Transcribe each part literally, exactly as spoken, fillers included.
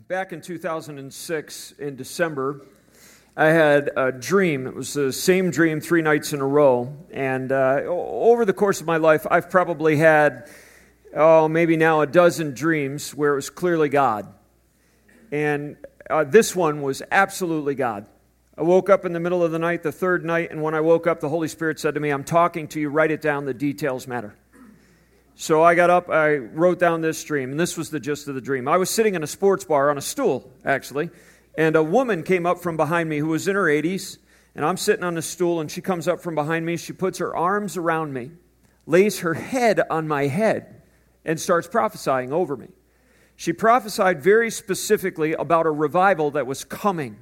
Back in two thousand six, in December, I had a dream. It was the same dream three nights in a row. And uh, over the course of my life, I've probably had, oh, maybe now a dozen dreams where it was clearly God. And uh, this one was absolutely God. I woke up in the middle of the night, the third night, and when I woke up, the Holy Spirit said to me, "I'm talking to you, write it down, the details matter." So I got up, I wrote down this dream, and this was the gist of the dream. I was sitting in a sports bar on a stool, actually, and a woman came up from behind me who was in her eighties, and I'm sitting on the stool, and she comes up from behind me, she puts her arms around me, lays her head on my head, and starts prophesying over me. She prophesied very specifically about a revival that was coming.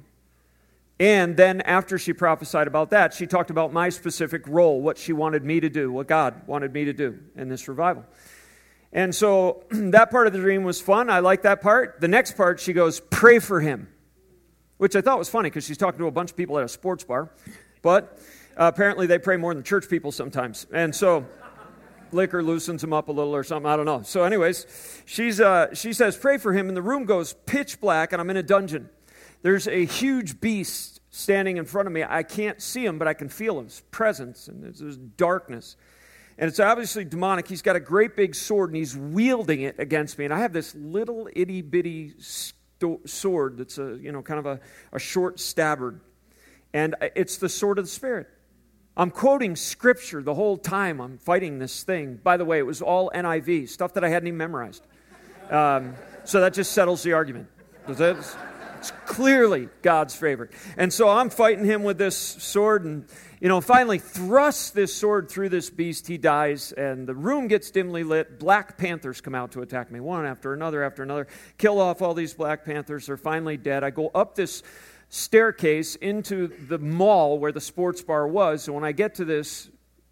And then after she prophesied about that, she talked about my specific role, what she wanted me to do, what God wanted me to do in this revival. And so that part of the dream was fun. I liked that part. The next part, she goes, "Pray for him," which I thought was funny because she's talking to a bunch of people at a sports bar. But uh, apparently they pray more than church people sometimes. And so liquor loosens them up a little or something. I don't know. So anyways, she's uh, she says, "Pray for him." And the room goes pitch black and I'm in a dungeon. There's a huge beast standing in front of me. I can't see him, but I can feel his presence, and there's, there's darkness. And it's obviously demonic. He's got a great big sword, and he's wielding it against me. And I have this little itty-bitty sto- sword that's a, you know, kind of a, a short scabbard. And it's the sword of the Spirit. I'm quoting Scripture the whole time I'm fighting this thing. By the way, it was all N I V, stuff that I hadn't even memorized. Um, so that just settles the argument. Does that... It's clearly God's favorite. And so I'm fighting him with this sword and, you know, finally thrust this sword through this beast. He dies and the room gets dimly lit. Black Panthers come out to attack me, one after another after another. Kill off all these Black Panthers. They're finally dead. I go up this staircase into the mall where the sports bar was. And when I get to this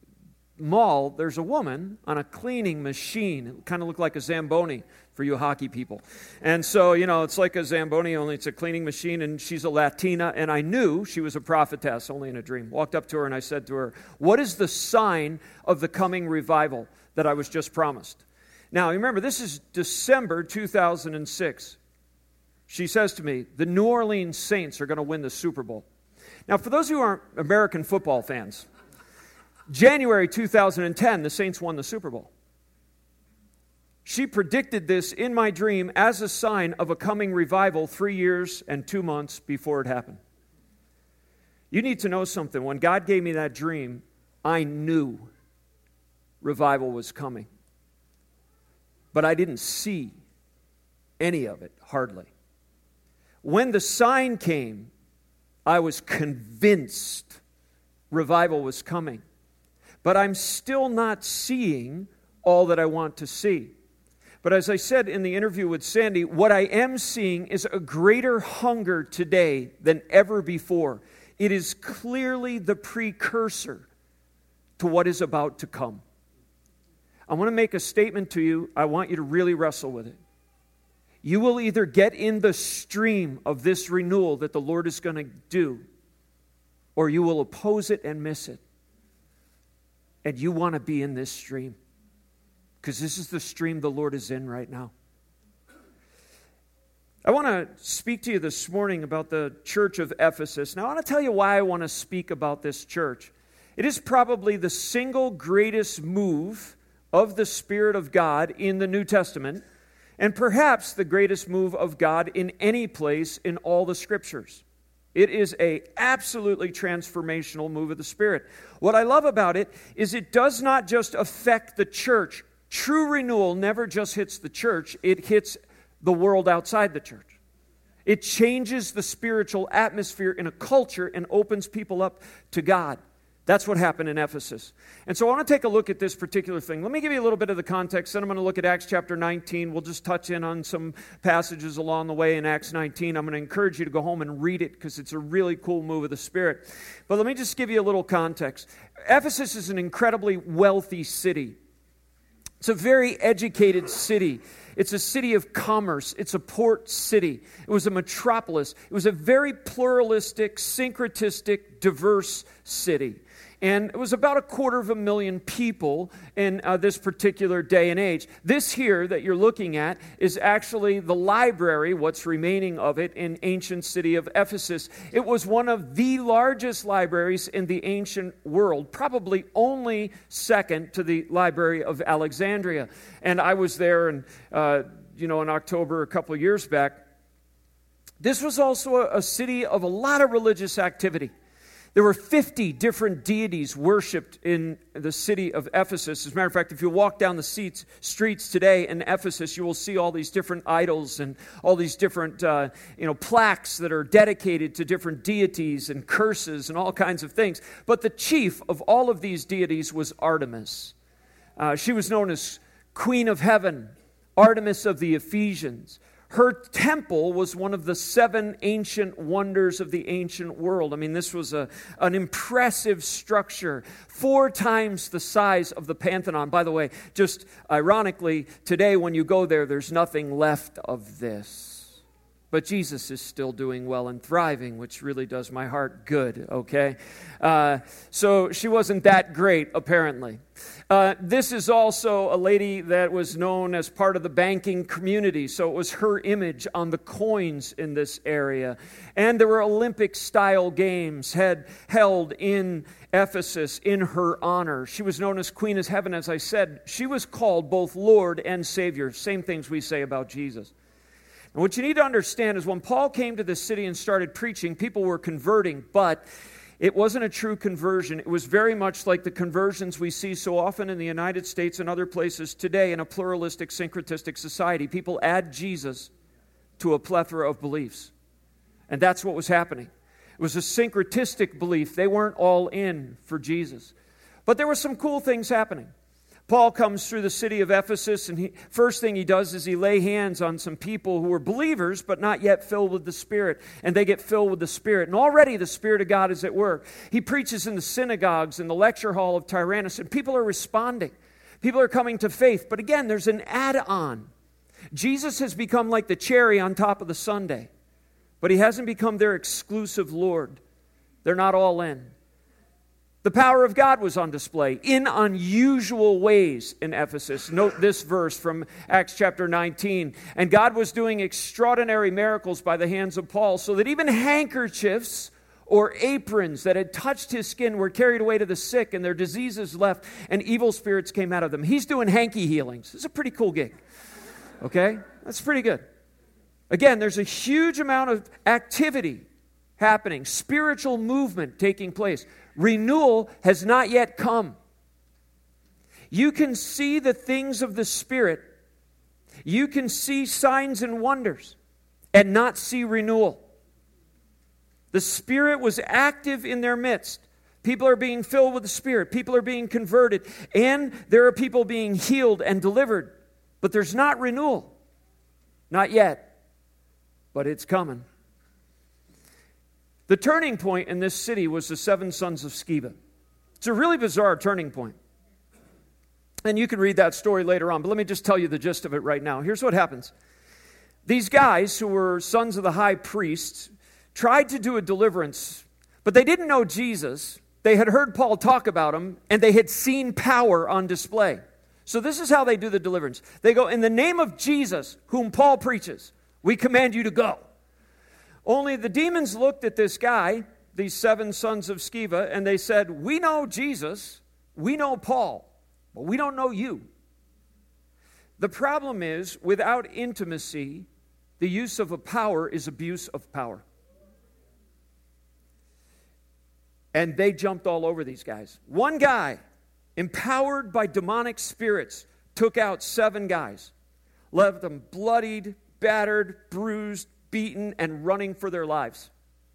mall, there's a woman on a cleaning machine. It kind of looked like a Zamboni for you hockey people. And so, you know, it's like a Zamboni, only it's a cleaning machine, and she's a Latina, and I knew she was a prophetess, only in a dream. Walked up to her, and I said to her, "What is the sign of the coming revival that I was just promised?" Now, remember, this is December two thousand six. She says to me, "The New Orleans Saints are going to win the Super Bowl." Now, for those who aren't American football fans, January two thousand ten, the Saints won the Super Bowl. She predicted this in my dream as a sign of a coming revival three years and two months before it happened. You need to know something. When God gave me that dream, I knew revival was coming. But I didn't see any of it, hardly. When the sign came, I was convinced revival was coming. But I'm still not seeing all that I want to see. But as I said in the interview with Sandy, what I am seeing is a greater hunger today than ever before. It is clearly the precursor to what is about to come. I want to make a statement to you. I want you to really wrestle with it. You will either get in the stream of this renewal that the Lord is going to do, or you will oppose it and miss it. And you want to be in this stream. Because this is the stream the Lord is in right now. I want to speak to you this morning about the church of Ephesus. Now, I want to tell you why I want to speak about this church. It is probably the single greatest move of the Spirit of God in the New Testament, and perhaps the greatest move of God in any place in all the Scriptures. It is an absolutely transformational move of the Spirit. What I love about it is it does not just affect the church. True renewal never just hits the church, it hits the world outside the church. It changes the spiritual atmosphere in a culture and opens people up to God. That's what happened in Ephesus. And so I want to take a look at this particular thing. Let me give you a little bit of the context. Then I'm going to look at Acts chapter nineteen. We'll just touch in on some passages along the way in Acts nineteen. I'm going to encourage you to go home and read it because it's a really cool move of the Spirit. But let me just give you a little context. Ephesus is an incredibly wealthy city. It's a very educated city. It's a city of commerce. It's a port city. It was a metropolis. It was a very pluralistic, syncretistic, diverse city. And it was about a quarter of a million people in uh, this particular day and age. This here that you're looking at is actually the library, what's remaining of it, in ancient city of Ephesus. It was one of the largest libraries in the ancient world, probably only second to the Library of Alexandria. And I was there, and uh, you know, in October a couple of years back. This was also a, a city of a lot of religious activity. There were fifty different deities worshipped in the city of Ephesus. As a matter of fact, if you walk down the seats, streets today in Ephesus, you will see all these different idols and all these different uh, you know, plaques that are dedicated to different deities and curses and all kinds of things. But the chief of all of these deities was Artemis. Uh, she was known as Queen of Heaven, Artemis of the Ephesians. Her temple was one of the seven ancient wonders of the ancient world. I mean, this was a, an impressive structure, four times the size of the Parthenon. By the way, just ironically, today when you go there, there's nothing left of this. But Jesus is still doing well and thriving, which really does my heart good, okay? Uh, so she wasn't that great, apparently. Uh, this is also a lady that was known as part of the banking community, so it was her image on the coins in this area. And there were Olympic-style games had held in Ephesus in her honor. She was known as Queen of Heaven, as I said. She was called both Lord and Savior, same things we say about Jesus. And what you need to understand is when Paul came to this city and started preaching, people were converting, but it wasn't a true conversion. It was very much like the conversions we see so often in the United States and other places today in a pluralistic, syncretistic society. People add Jesus to a plethora of beliefs. And that's what was happening. It was a syncretistic belief. They weren't all in for Jesus. But there were some cool things happening. Paul comes through the city of Ephesus, and he, first thing he does is he lay hands on some people who were believers, but not yet filled with the Spirit, and they get filled with the Spirit. And already the Spirit of God is at work. He preaches in the synagogues, in the lecture hall of Tyrannus, and people are responding. People are coming to faith. But again, there's an add-on. Jesus has become like the cherry on top of the sundae, but he hasn't become their exclusive Lord. They're not all in. The power of God was on display in unusual ways in Ephesus. Note this verse from Acts chapter nineteen. And God was doing extraordinary miracles by the hands of Paul, so that even handkerchiefs or aprons that had touched his skin were carried away to the sick, and their diseases left, and evil spirits came out of them. He's doing hanky healings. It's a pretty cool gig. Okay? That's pretty good. Again, there's a huge amount of activity happening, spiritual movement taking place. Renewal has not yet come. You can see the things of the Spirit. You can see signs and wonders and not see renewal. The Spirit was active in their midst. People are being filled with the Spirit. People are being converted. And there are people being healed and delivered. But there's not renewal. Not yet. But it's coming. The turning point in this city was the seven sons of Sceva. It's a really bizarre turning point. And you can read that story later on, but let me just tell you the gist of it right now. Here's what happens. These guys, who were sons of the high priest, tried to do a deliverance, but they didn't know Jesus. They had heard Paul talk about him, and they had seen power on display. So this is how they do the deliverance. They go, in the name of Jesus, whom Paul preaches, we command you to go. Only the demons looked at this guy, these seven sons of Sceva, and they said, we know Jesus, we know Paul, but we don't know you. The problem is, without intimacy, the use of a power is abuse of power. And they jumped all over these guys. One guy, empowered by demonic spirits, took out seven guys, left them bloodied, battered, bruised, beaten, and running for their lives.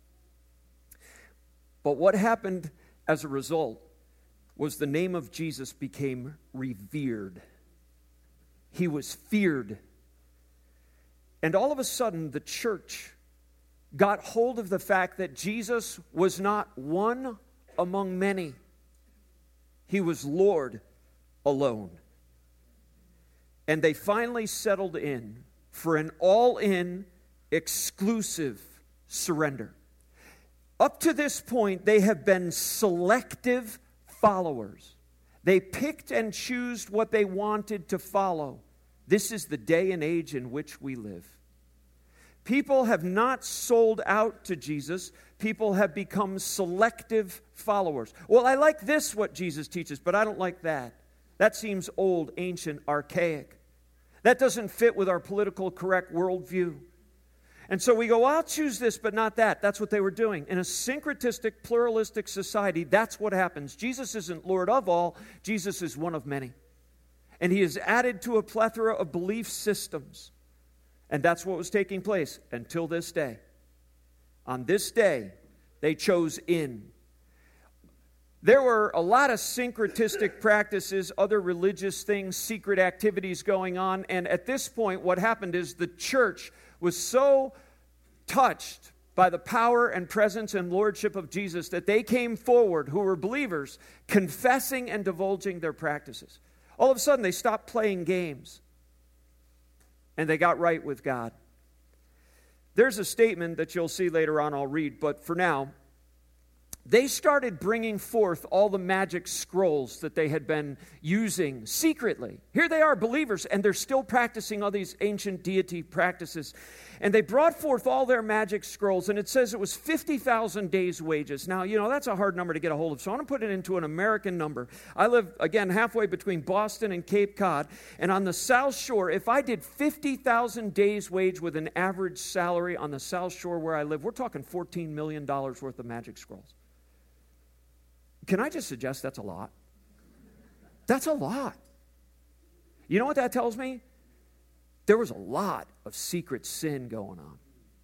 But what happened as a result was the name of Jesus became revered. He was feared. And all of a sudden, the church got hold of the fact that Jesus was not one among many. He was Lord alone. And they finally settled in for an all-in, exclusive surrender. Up to this point, they have been selective followers. They picked and chose what they wanted to follow. This is the day and age in which we live. People have not sold out to Jesus. People have become selective followers. Well, I like this, what Jesus teaches, but I don't like that. That seems old, ancient, archaic. That doesn't fit with our political correct worldview. And so we go, I'll choose this, but not that. That's what they were doing. In a syncretistic, pluralistic society, that's what happens. Jesus isn't Lord of all. Jesus is one of many. And he is added to a plethora of belief systems. And that's what was taking place until this day. On this day, they chose in. There were a lot of syncretistic practices, other religious things, secret activities going on. And at this point, what happened is the church was so touched by the power and presence and lordship of Jesus that they came forward, who were believers, confessing and divulging their practices. All of a sudden, they stopped playing games. And they got right with God. There's a statement that you'll see later on, I'll read, but for now, they started bringing forth all the magic scrolls that they had been using secretly. Here they are, believers, and they're still practicing all these ancient deity practices. And they brought forth all their magic scrolls, and it says it was fifty thousand days' wages. Now, you know, that's a hard number to get a hold of, so I want to put it into an American number. I live, again, halfway between Boston and Cape Cod, and on the South Shore, if I did fifty thousand days' wage with an average salary on the South Shore where I live, we're talking fourteen million dollars worth of magic scrolls. Can I just suggest that's a lot? That's a lot. You know what that tells me? There was a lot of secret sin going on.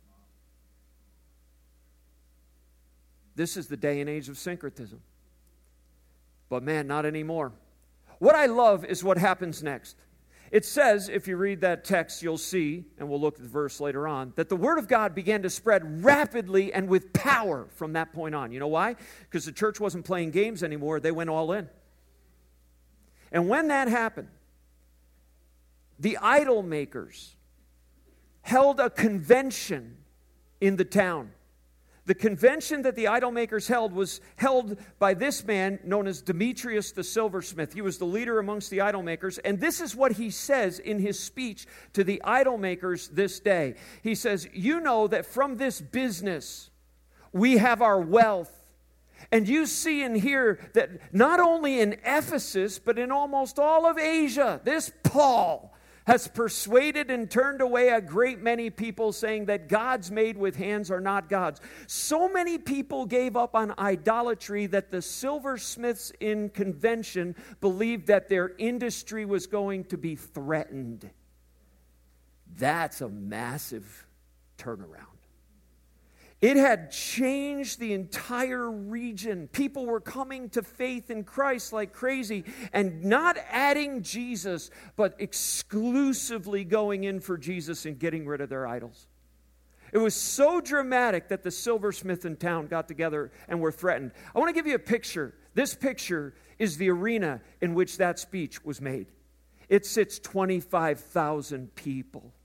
This is the day and age of syncretism. But man, not anymore. What I love is what happens next. It says, if you read that text, you'll see, and we'll look at the verse later on, that the Word of God began to spread rapidly and with power from that point on. You know why? Because the church wasn't playing games anymore. They went all in. And when that happened, the idol makers held a convention in the town. The convention that the idol makers held was held by this man known as Demetrius the silversmith. He was the leader amongst the idol makers. And this is what he says in his speech to the idol makers this day. He says, you know that from this business we have our wealth. And you see and hear that not only in Ephesus, but in almost all of Asia, this Paul has persuaded and turned away a great many people, saying that gods made with hands are not gods. So many people gave up on idolatry that the silversmiths in convention believed that their industry was going to be threatened. That's a massive turnaround. It had changed the entire region. People were coming to faith in Christ like crazy and not adding Jesus, but exclusively going in for Jesus and getting rid of their idols. It was so dramatic that the silversmith in town got together and were threatened. I want to give you a picture. This picture is the arena in which that speech was made. It sits twenty-five thousand people.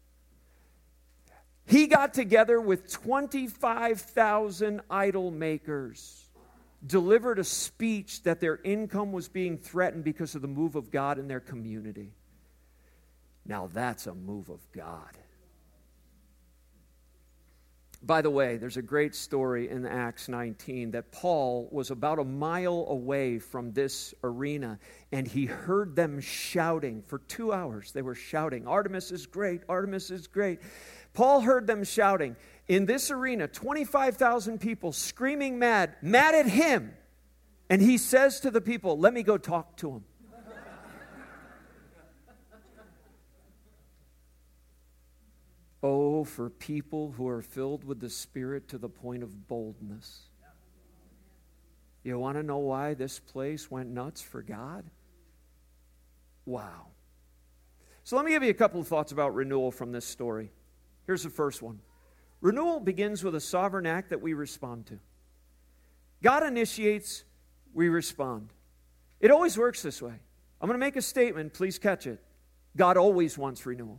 He got together with twenty-five thousand idol makers, delivered a speech that their income was being threatened because of the move of God in their community. Now that's a move of God. By the way, there's a great story in Acts nineteen that Paul was about a mile away from this arena, and he heard them shouting for two hours. They were shouting, Artemis is great, Artemis is great. Paul heard them shouting in this arena, twenty-five thousand people screaming mad, mad at him. And he says to the people, let me go talk to him. Oh, for people who are filled with the Spirit to the point of boldness. You want to know why this place went nuts for God? Wow. So let me give you a couple of thoughts about renewal from this story. Here's the first one. Renewal begins with a sovereign act that we respond to. God initiates, we respond. It always works this way. I'm going to make a statement, please catch it. God always wants renewal.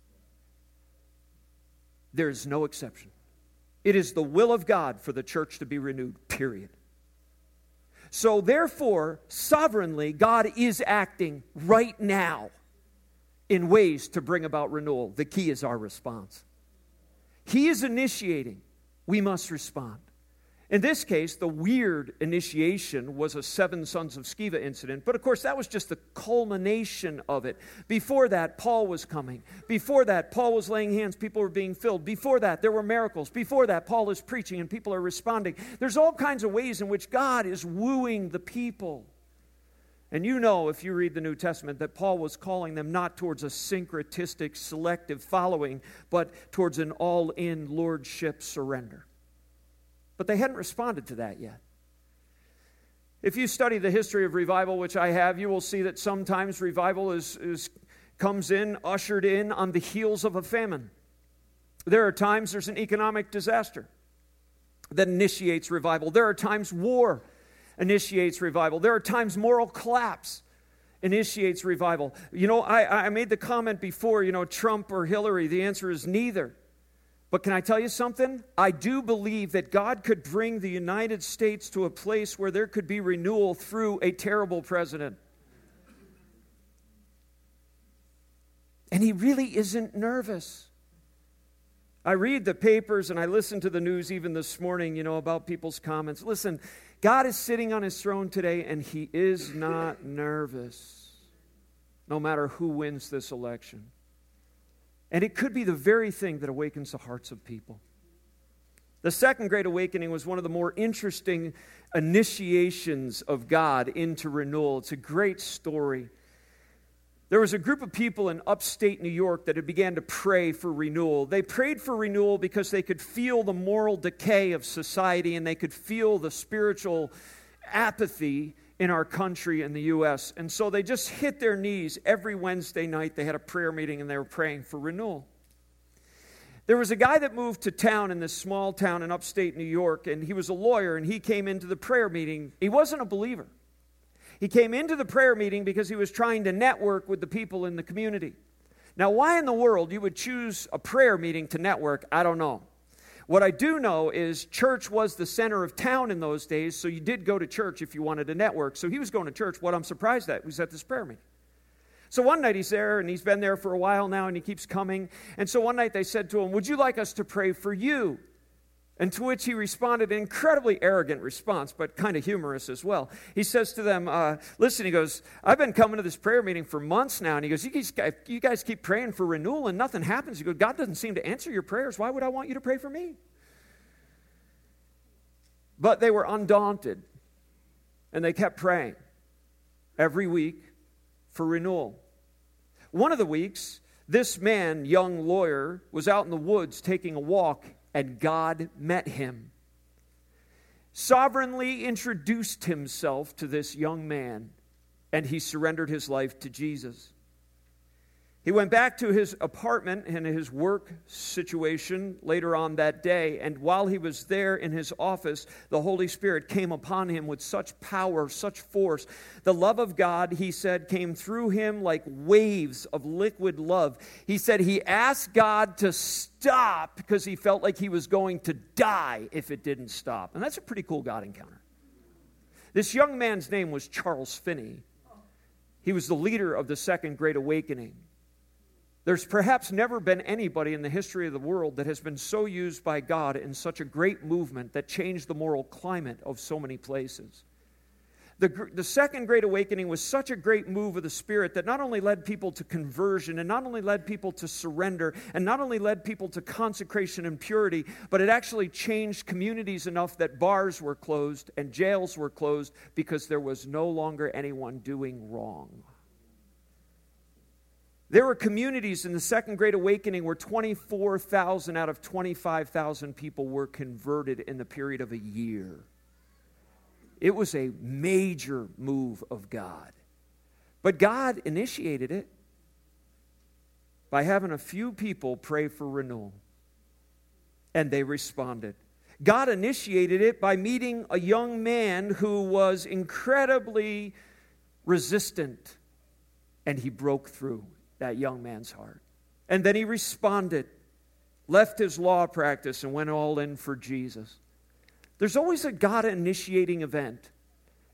There is no exception. It is the will of God for the church to be renewed, period. So therefore, sovereignly, God is acting right now in ways to bring about renewal. The key is our response. He is initiating. We must respond. In this case, the weird initiation was a seven sons of Sceva incident. But of course, that was just the culmination of it. Before that, Paul was coming. Before that, Paul was laying hands. People were being filled. Before that, there were miracles. Before that, Paul is preaching and people are responding. There's all kinds of ways in which God is wooing the people. And you know, if you read the New Testament, that Paul was calling them not towards a syncretistic, selective following, but towards an all-in lordship surrender. But they hadn't responded to that yet. If you study the history of revival, which I have, you will see that sometimes revival is, is comes in, ushered in on the heels of a famine. There are times there's an economic disaster that initiates revival. There are times war initiates revival. There are times moral collapse initiates revival. You know, I, I made the comment before, you know, Trump or Hillary. The answer is neither. But can I tell you something? I do believe that God could bring the United States to a place where there could be renewal through a terrible president. And he really isn't nervous. I read the papers and I listen to the news even this morning, you know, about people's comments. Listen, God is sitting on his throne today and he is not nervous, no matter who wins this election. And it could be the very thing that awakens the hearts of people. The Second Great Awakening was one of the more interesting initiations of God into renewal. It's a great story. There was a group of people in upstate New York that had began to pray for renewal. They prayed for renewal because they could feel the moral decay of society and they could feel the spiritual apathy in our country in the U S And so they just hit their knees every Wednesday night. They had a prayer meeting and they were praying for renewal. There was a guy that moved to town in this small town in upstate New York, and he was a lawyer, and he came into the prayer meeting. He wasn't a believer. He came into the prayer meeting because he was trying to network with the people in the community. Now, why in the world you would choose a prayer meeting to network, I don't know. What I do know is church was the center of town in those days, so you did go to church if you wanted to network. So he was going to church. What I'm surprised at was at this prayer meeting. So one night he's there, and he's been there for a while now, and he keeps coming. And so one night they said to him, "Would you like us to pray for you?" And to which he responded, an incredibly arrogant response, but kind of humorous as well. He says to them, uh, listen, he goes, "I've been coming to this prayer meeting for months now." And he goes, you guys, you guys keep praying for renewal and nothing happens. He goes, "God doesn't seem to answer your prayers. Why would I want you to pray for me?" But they were undaunted. And they kept praying every week for renewal. One of the weeks, this man, young lawyer, was out in the woods taking a walk, and God met him. Sovereignly introduced himself to this young man, and he surrendered his life to Jesus. He went back to his apartment and his work situation later on that day, and while he was there in his office, the Holy Spirit came upon him with such power, such force. The love of God, he said, came through him like waves of liquid love. He said he asked God to stop because he felt like he was going to die if it didn't stop. And that's a pretty cool God encounter. This young man's name was Charles Finney. He was the leader of the Second Great Awakening. There's perhaps never been anybody in the history of the world that has been so used by God in such a great movement that changed the moral climate of so many places. The, the Second Great Awakening was such a great move of the Spirit that not only led people to conversion and not only led people to surrender and not only led people to consecration and purity, but it actually changed communities enough that bars were closed and jails were closed because there was no longer anyone doing wrong. There were communities in the Second Great Awakening where twenty-four thousand out of twenty-five thousand people were converted in the period of a year. It was a major move of God. But God initiated it by having a few people pray for renewal. And they responded. God initiated it by meeting a young man who was incredibly resistant. And he broke through that young man's heart. And then he responded, left his law practice and went all in for Jesus. There's always a God-initiating event.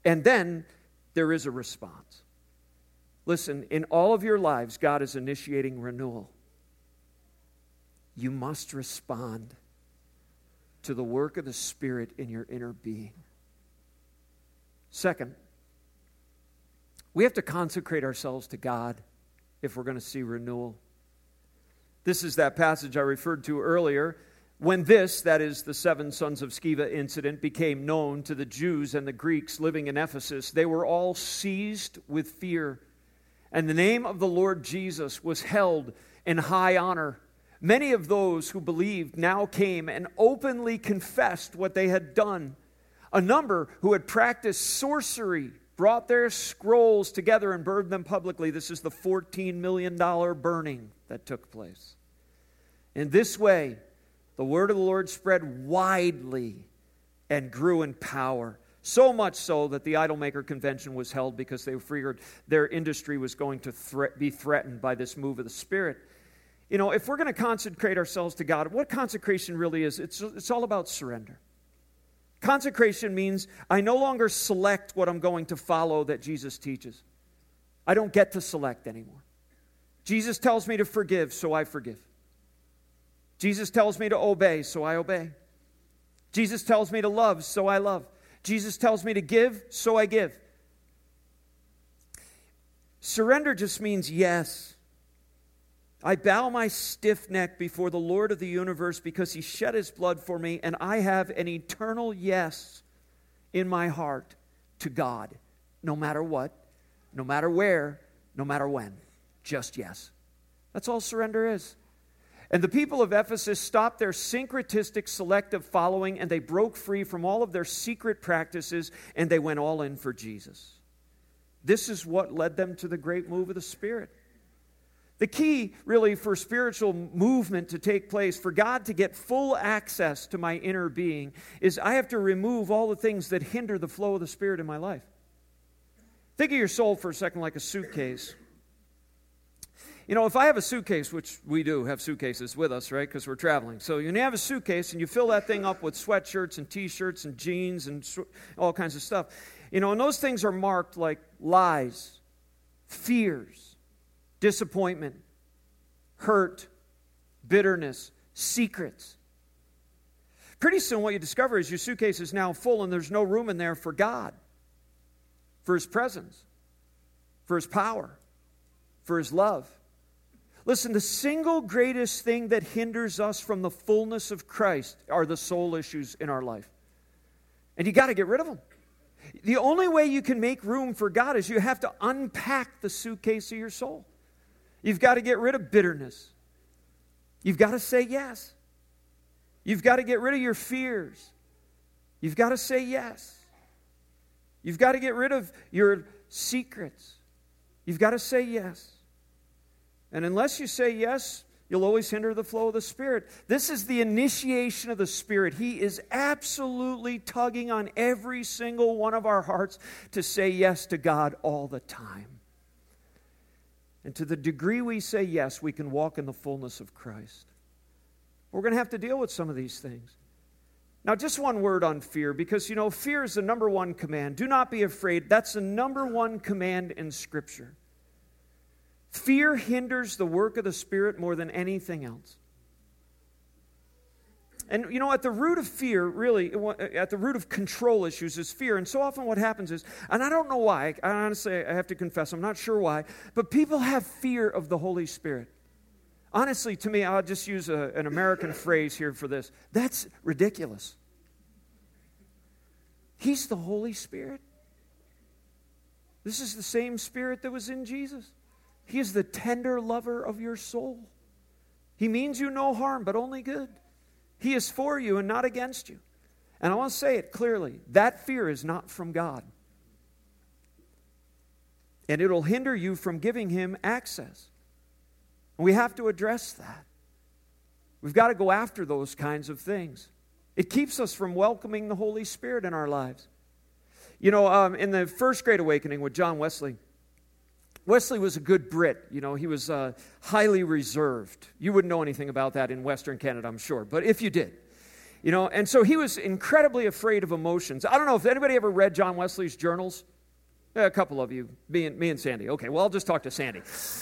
And then there is a response. Listen, in all of your lives, God is initiating renewal. You must respond to the work of the Spirit in your inner being. Second, we have to consecrate ourselves to God if we're going to see renewal. This is that passage I referred to earlier. When this, that is the seven sons of Sceva incident, became known to the Jews and the Greeks living in Ephesus, they were all seized with fear. And the name of the Lord Jesus was held in high honor. Many of those who believed now came and openly confessed what they had done. A number who had practiced sorcery brought their scrolls together and burned them publicly. This is the fourteen million dollars burning that took place. In this way, the word of the Lord spread widely and grew in power. So much so that the Idolmaker Convention was held because they figured their industry was going to thre- be threatened by this move of the Spirit. You know, if we're going to consecrate ourselves to God, what consecration really is, it's, it's all about surrender. Consecration means I no longer select what I'm going to follow that Jesus teaches. I don't get to select anymore. Jesus tells me to forgive, so I forgive. Jesus tells me to obey, so I obey. Jesus tells me to love, so I love. Jesus tells me to give, so I give. Surrender just means yes. I bow my stiff neck before the Lord of the universe because He shed His blood for me, and I have an eternal yes in my heart to God, no matter what, no matter where, no matter when. Just yes. That's all surrender is. And the people of Ephesus stopped their syncretistic selective following, and they broke free from all of their secret practices, and they went all in for Jesus. This is what led them to the great move of the Spirit. The key, really, for spiritual movement to take place, for God to get full access to my inner being, is I have to remove all the things that hinder the flow of the Spirit in my life. Think of your soul for a second like a suitcase. You know, if I have a suitcase, which we do have suitcases with us, right, because we're traveling. So you have a suitcase and you fill that thing up with sweatshirts and T-shirts and jeans and all kinds of stuff. You know, and those things are marked like lies, fears, disappointment, hurt, bitterness, secrets. Pretty soon what you discover is your suitcase is now full and there's no room in there for God, for His presence, for His power, for His love. Listen, the single greatest thing that hinders us from the fullness of Christ are the soul issues in our life. And you got to get rid of them. The only way you can make room for God is you have to unpack the suitcase of your soul. You've got to get rid of bitterness. You've got to say yes. You've got to get rid of your fears. You've got to say yes. You've got to get rid of your secrets. You've got to say yes. And unless you say yes, you'll always hinder the flow of the Spirit. This is the initiation of the Spirit. He is absolutely tugging on every single one of our hearts to say yes to God all the time. And to the degree we say yes, we can walk in the fullness of Christ. We're going to have to deal with some of these things. Now, just one word on fear, because, you know, fear is the number one command. Do not be afraid. That's the number one command in Scripture. Fear hinders the work of the Spirit more than anything else. And, you know, at the root of fear, really, at the root of control issues is fear. And so often what happens is, and I don't know why, I honestly, I have to confess, I'm not sure why, but people have fear of the Holy Spirit. Honestly, to me, I'll just use a, an American phrase here for this. That's ridiculous. He's the Holy Spirit. This is the same Spirit that was in Jesus. He is the tender lover of your soul. He means you no harm, but only good. He is for you and not against you. And I want to say it clearly. That fear is not from God. And it'll hinder you from giving Him access. And we have to address that. We've got to go after those kinds of things. It keeps us from welcoming the Holy Spirit in our lives. You know, um, in the First Great Awakening with John Wesley, Wesley was a good Brit. You know, he was uh, highly reserved. You wouldn't know anything about that in Western Canada, I'm sure. But if you did, You know, and so he was incredibly afraid of emotions. I don't know if anybody ever read John Wesley's journals. Yeah, a couple of you, me and, me and Sandy. Okay, well, I'll just talk to Sandy.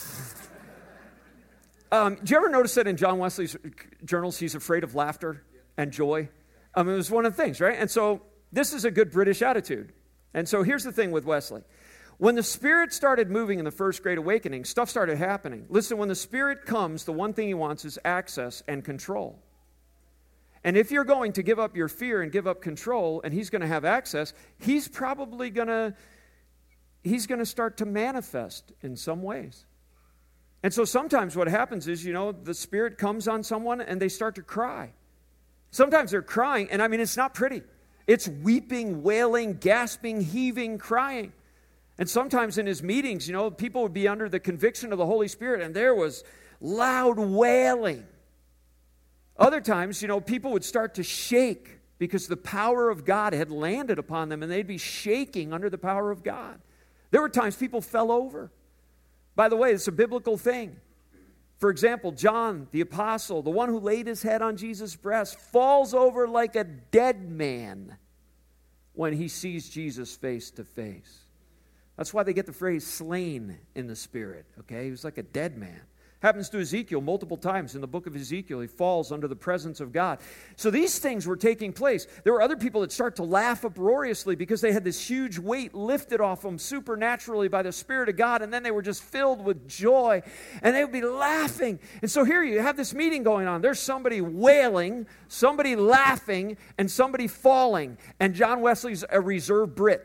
um, do you ever notice that in John Wesley's journals, he's afraid of laughter and joy? I mean, it was one of the things, right? And so this is a good British attitude. And so here's the thing with Wesley. When the Spirit started moving in the First Great Awakening, stuff started happening. Listen, when the Spirit comes, the one thing he wants is access and control. And if you're going to give up your fear and give up control, and he's going to have access, he's probably going to, he's going to start to manifest in some ways. And so sometimes what happens is, you know, the Spirit comes on someone and they start to cry. Sometimes they're crying, and I mean, it's not pretty. It's weeping, wailing, gasping, heaving, crying. And sometimes in his meetings, you know, people would be under the conviction of the Holy Spirit, and there was loud wailing. Other times, you know, people would start to shake because the power of God had landed upon them, and they'd be shaking under the power of God. There were times people fell over. By the way, it's a biblical thing. For example, John, the apostle, the one who laid his head on Jesus' breast, falls over like a dead man when he sees Jesus face to face. That's why they get the phrase slain in the Spirit, okay? He was like a dead man. Happens to Ezekiel multiple times in the book of Ezekiel. He falls under the presence of God. So these things were taking place. There were other people that start to laugh uproariously because they had this huge weight lifted off them supernaturally by the Spirit of God, and then they were just filled with joy, and they would be laughing. And so here you have this meeting going on. There's somebody wailing, somebody laughing, and somebody falling, and John Wesley's a reserve Brit.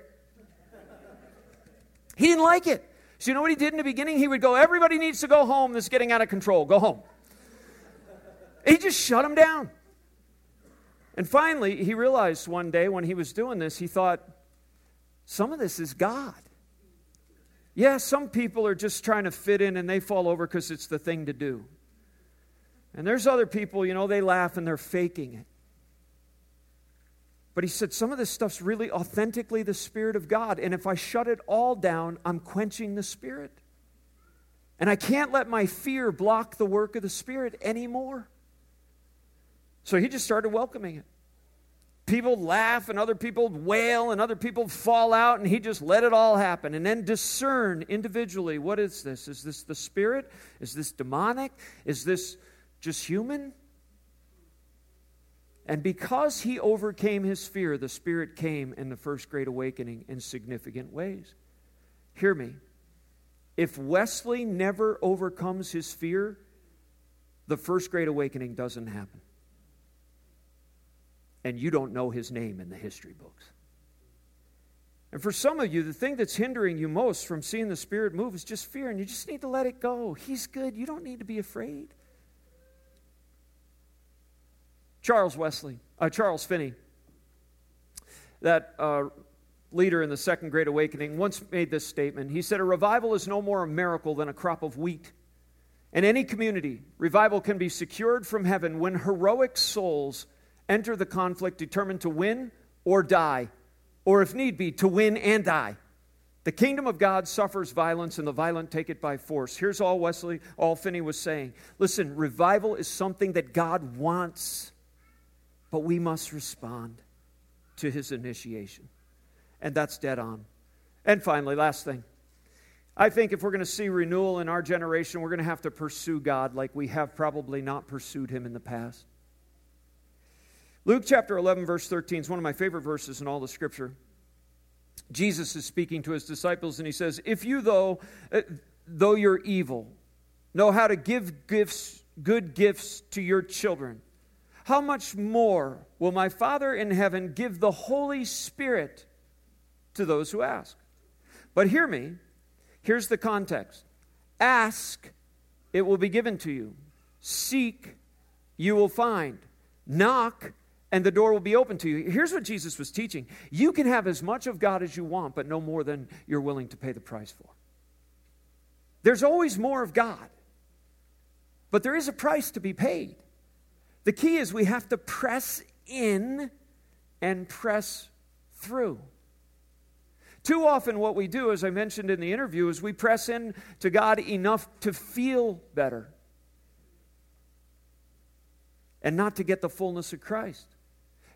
He didn't like it. So you know what he did in the beginning? He would go, everybody needs to go home. This is getting out of control. Go home. He just shut them down. And finally, he realized one day when he was doing this, he thought, some of this is God. Yeah, some people are just trying to fit in and they fall over because it's the thing to do. And there's other people, you know, they laugh and they're faking it. But he said, some of this stuff's really authentically the Spirit of God. And if I shut it all down, I'm quenching the Spirit. And I can't let my fear block the work of the Spirit anymore. So he just started welcoming it. People laugh and other people wail and other people fall out, and he just let it all happen. And then discern individually, what is this? Is this the Spirit? Is this demonic? Is this just human? And because he overcame his fear, the Spirit came in the First Great Awakening in significant ways. Hear me. If Wesley never overcomes his fear, the First Great Awakening doesn't happen. And you don't know his name in the history books. And for some of you, the thing that's hindering you most from seeing the Spirit move is just fear, and you just need to let it go. He's good. You don't need to be afraid. Charles Wesley, uh, Charles Finney, that uh, leader in the Second Great Awakening, once made this statement. He said, a revival is no more a miracle than a crop of wheat. In any community, revival can be secured from heaven when heroic souls enter the conflict determined to win or die, or if need be, to win and die. The kingdom of God suffers violence, and the violent take it by force. Here's all Wesley, all Finney was saying. Listen, revival is something that God wants. But we must respond to his initiation. And that's dead on. And finally, last thing. I think if we're going to see renewal in our generation, we're going to have to pursue God like we have probably not pursued him in the past. Luke chapter eleven, verse thirteen is one of my favorite verses in all the Scripture. Jesus is speaking to his disciples, and he says, if you, though, uh, though you're evil, know how to give gifts, good gifts to your children, how much more will my Father in heaven give the Holy Spirit to those who ask? But hear me. Here's the context. Ask, it will be given to you. Seek, you will find. Knock, and the door will be open to you. Here's what Jesus was teaching. You can have as much of God as you want, but no more than you're willing to pay the price for. There's always more of God. But there is a price to be paid. The key is we have to press in and press through. Too often what we do, as I mentioned in the interview, is we press in to God enough to feel better and not to get the fullness of Christ.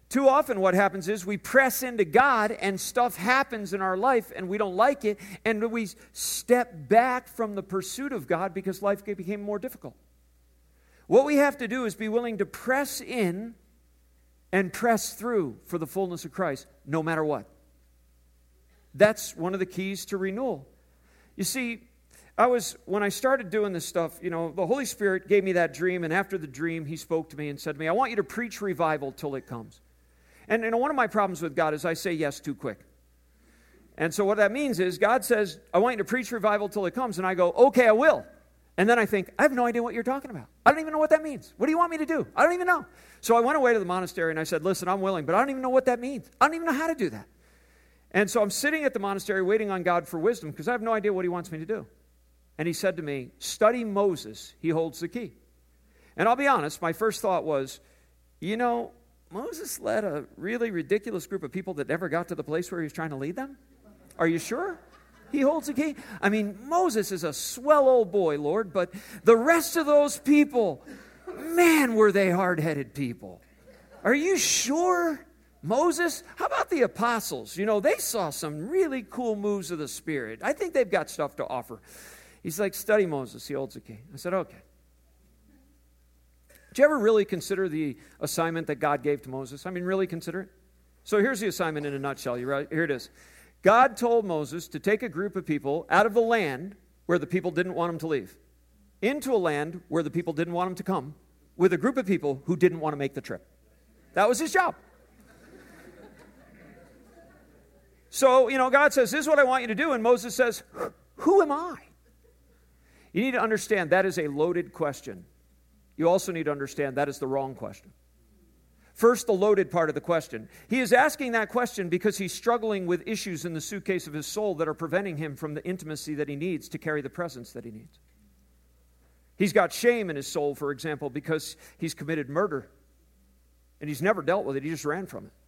Too often what happens is we press into God and stuff happens in our life and we don't like it, and we step back from the pursuit of God because life became more difficult. What we have to do is be willing to press in and press through for the fullness of Christ, no matter what. That's one of the keys to renewal. You see, I was, when I started doing this stuff, you know, the Holy Spirit gave me that dream, and after the dream, He spoke to me and said to me, I want you to preach revival till it comes. And, you know, one of my problems with God is I say yes too quick. And so what that means is God says, I want you to preach revival till it comes, and I go, okay, I will. And then I think, I have no idea what you're talking about. I don't even know what that means. What do you want me to do? I don't even know. So I went away to the monastery, and I said, listen, I'm willing, but I don't even know what that means. I don't even know how to do that. And so I'm sitting at the monastery waiting on God for wisdom because I have no idea what He wants me to do. And He said to me, study Moses. He holds the key. And I'll be honest, my first thought was, you know, Moses led a really ridiculous group of people that never got to the place where he was trying to lead them? Are you sure? He holds the key? I mean, Moses is a swell old boy, Lord, but the rest of those people, man, were they hard-headed people. Are you sure? Moses? How about the apostles? You know, they saw some really cool moves of the Spirit. I think they've got stuff to offer. He's like, study Moses. He holds the key. I said, okay. Did you ever really consider the assignment that God gave to Moses? I mean, really consider it? So here's the assignment in a nutshell. You right? Here it is. God told Moses to take a group of people out of the land where the people didn't want him to leave, into a land where the people didn't want him to come, with a group of people who didn't want to make the trip. That was his job. So, you know, God says, this is what I want you to do. And Moses says, who am I? You need to understand that is a loaded question. You also need to understand that is the wrong question. First, the loaded part of the question. He is asking that question because he's struggling with issues in the suitcase of his soul that are preventing him from the intimacy that he needs to carry the presence that he needs. He's got shame in his soul, for example, because he's committed murder. And he's never dealt with it. He just ran from it.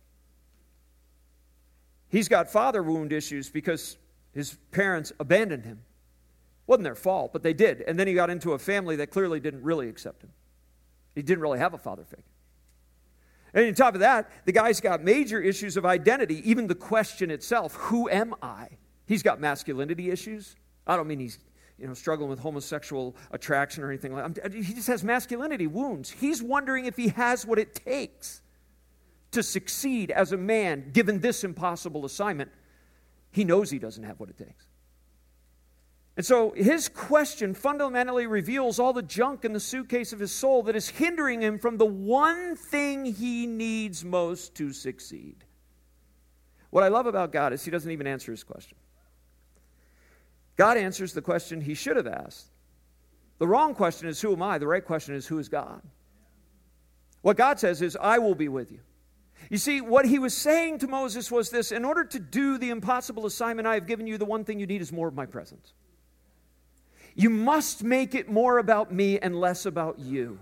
He's got father wound issues because his parents abandoned him. Wasn't their fault, but they did. And then he got into a family that clearly didn't really accept him. He didn't really have a father figure. And on top of that, the guy's got major issues of identity, even the question itself, who am I? He's got masculinity issues. I don't mean he's, you know, struggling with homosexual attraction or anything like that. He just has masculinity wounds. He's wondering if he has what it takes to succeed as a man, given this impossible assignment. He knows he doesn't have what it takes. And so his question fundamentally reveals all the junk in the suitcase of his soul that is hindering him from the one thing he needs most to succeed. What I love about God is he doesn't even answer his question. God answers the question he should have asked. The wrong question is, who am I? The right question is, who is God? What God says is, I will be with you. You see, what he was saying to Moses was this: in order to do the impossible assignment I have given you, the one thing you need is more of my presence. You must make it more about me and less about you.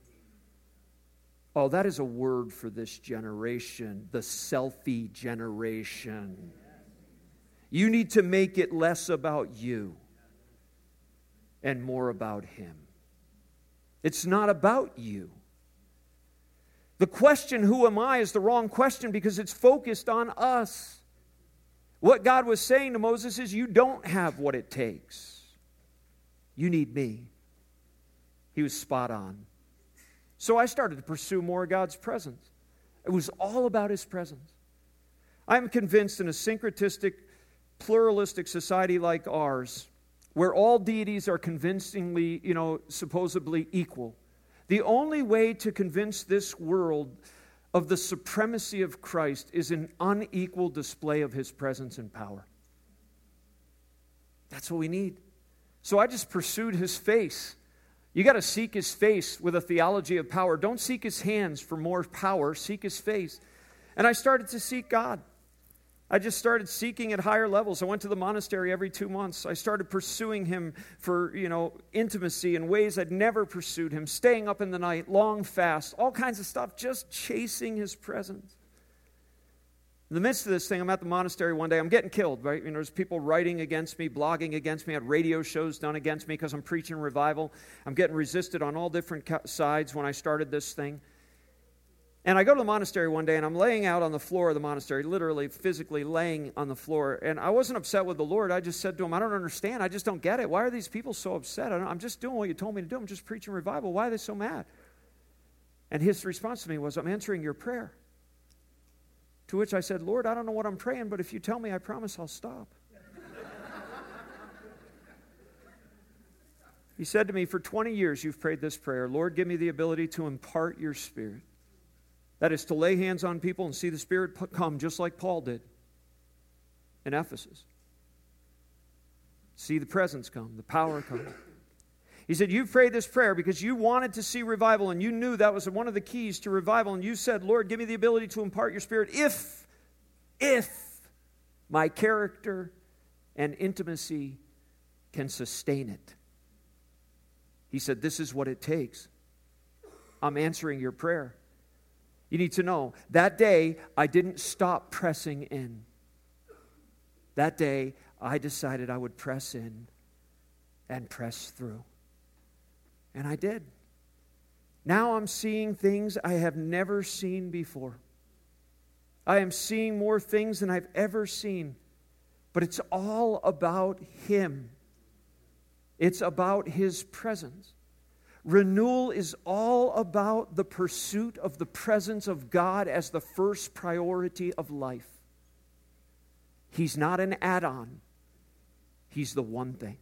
Oh, that is a word for this generation, the selfie generation. You need to make it less about you and more about him. It's not about you. The question, who am I, is the wrong question because it's focused on us. What God was saying to Moses is, you don't have what it takes. You need me. He was spot on. So I started to pursue more of God's presence. It was all about his presence. I'm convinced in a syncretistic, pluralistic society like ours, where all deities are convincingly, you know, supposedly equal, the only way to convince this world of the supremacy of Christ is an unequal display of his presence and power. That's what we need. So I just pursued his face. You got to seek his face with a theology of power. Don't seek his hands for more power. Seek his face. And I started to seek God. I just started seeking at higher levels. I went to the monastery every two months. I started pursuing him for, you know, intimacy in ways I'd never pursued him. Staying up in the night, long fast, all kinds of stuff, just chasing his presence. In the midst of this thing, I'm at the monastery one day. I'm getting killed, right? You know, there's people writing against me, blogging against me. I had radio shows done against me because I'm preaching revival. I'm getting resisted on all different sides when I started this thing. And I go to the monastery one day, and I'm laying out on the floor of the monastery, literally, physically laying on the floor. And I wasn't upset with the Lord. I just said to him, I don't understand. I just don't get it. Why are these people so upset? I don't, I'm just doing what you told me to do. I'm just preaching revival. Why are they so mad? And his response to me was, I'm answering your prayer. To which I said, Lord, I don't know what I'm praying, but if you tell me, I promise I'll stop. He said to me, for twenty years you've prayed this prayer, Lord, give me the ability to impart your Spirit. That is to lay hands on people and see the Spirit come just like Paul did in Ephesus. See the presence come, the power come. He said, you prayed this prayer because you wanted to see revival and you knew that was one of the keys to revival. And you said, Lord, give me the ability to impart your Spirit if, if my character and intimacy can sustain it. He said, this is what it takes. I'm answering your prayer. You need to know, that day, I didn't stop pressing in. That day, I decided I would press in and press through. And I did. Now I'm seeing things I have never seen before. I am seeing more things than I've ever seen. But it's all about Him. It's about His presence. Renewal is all about the pursuit of the presence of God as the first priority of life. He's not an add-on. He's the one thing.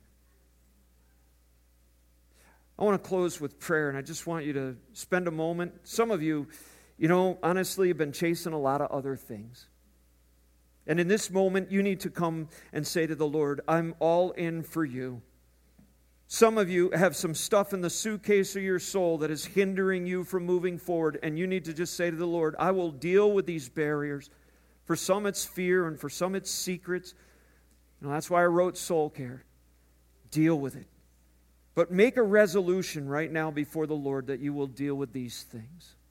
I want to close with prayer, and I just want you to spend a moment. Some of you, you know, honestly have been chasing a lot of other things. And in this moment, you need to come and say to the Lord, I'm all in for you. Some of you have some stuff in the suitcase of your soul that is hindering you from moving forward, and you need to just say to the Lord, I will deal with these barriers. For some it's fear, and for some it's secrets. You know, that's why I wrote Soul Care. Deal with it. But make a resolution right now before the Lord that you will deal with these things.